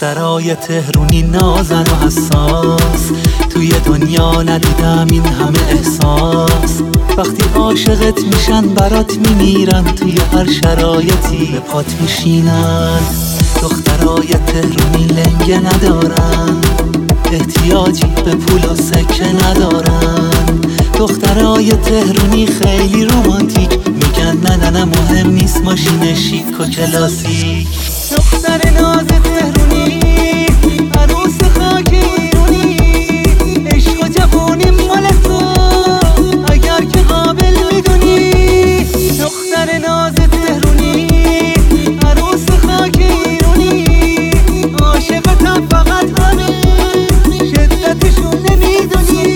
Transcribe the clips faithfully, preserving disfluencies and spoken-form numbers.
دخترای تهرونی نازن و حساس، توی دنیا ندیدم این همه احساس. وقتی عاشقت میشن برات میمیرن، توی هر شرایطی به پات میشینن. دخترای تهرونی لنگه ندارن، احتیاجی به پول و سکه ندارن. دخترای تهرونی خیلی رومانتیک، میگن نه نه نه مهم نیست ماشین شیک و کلاسیک. دختر ناز تهرونی، عروس خاک ایرونی، عشق و جوونی مال تو اگر که قابل میدونی. دختر ناز تهرونی، عروس خاک ایرونی، عاشقتم فقط همه شدتشون نمیدونی.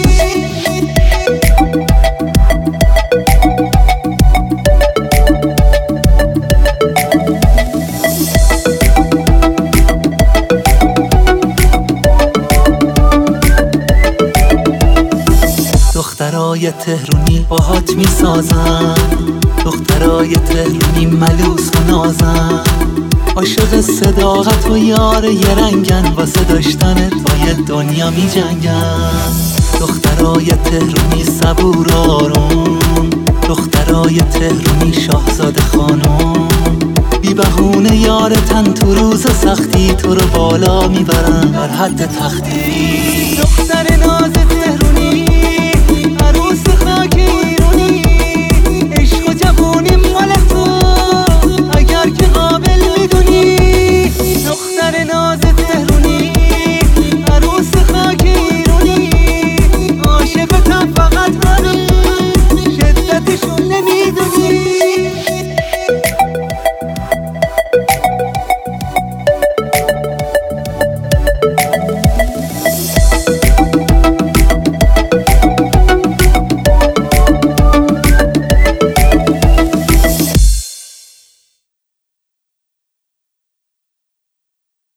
دخترای تهرونی باهات میسازن، دخترای تهرونی ملوس و نازن. عاشق صداقت و یار یه رنگن، واسه داشتنت با یه دنیا می جنگن. دخترای تهرونی صبور و آروم، دخترای تهرونی شاهزاده خانم. بی بهونه یارتن تو روز سختی، تو رو بالا میبرن بر حد تختی. دختر ناز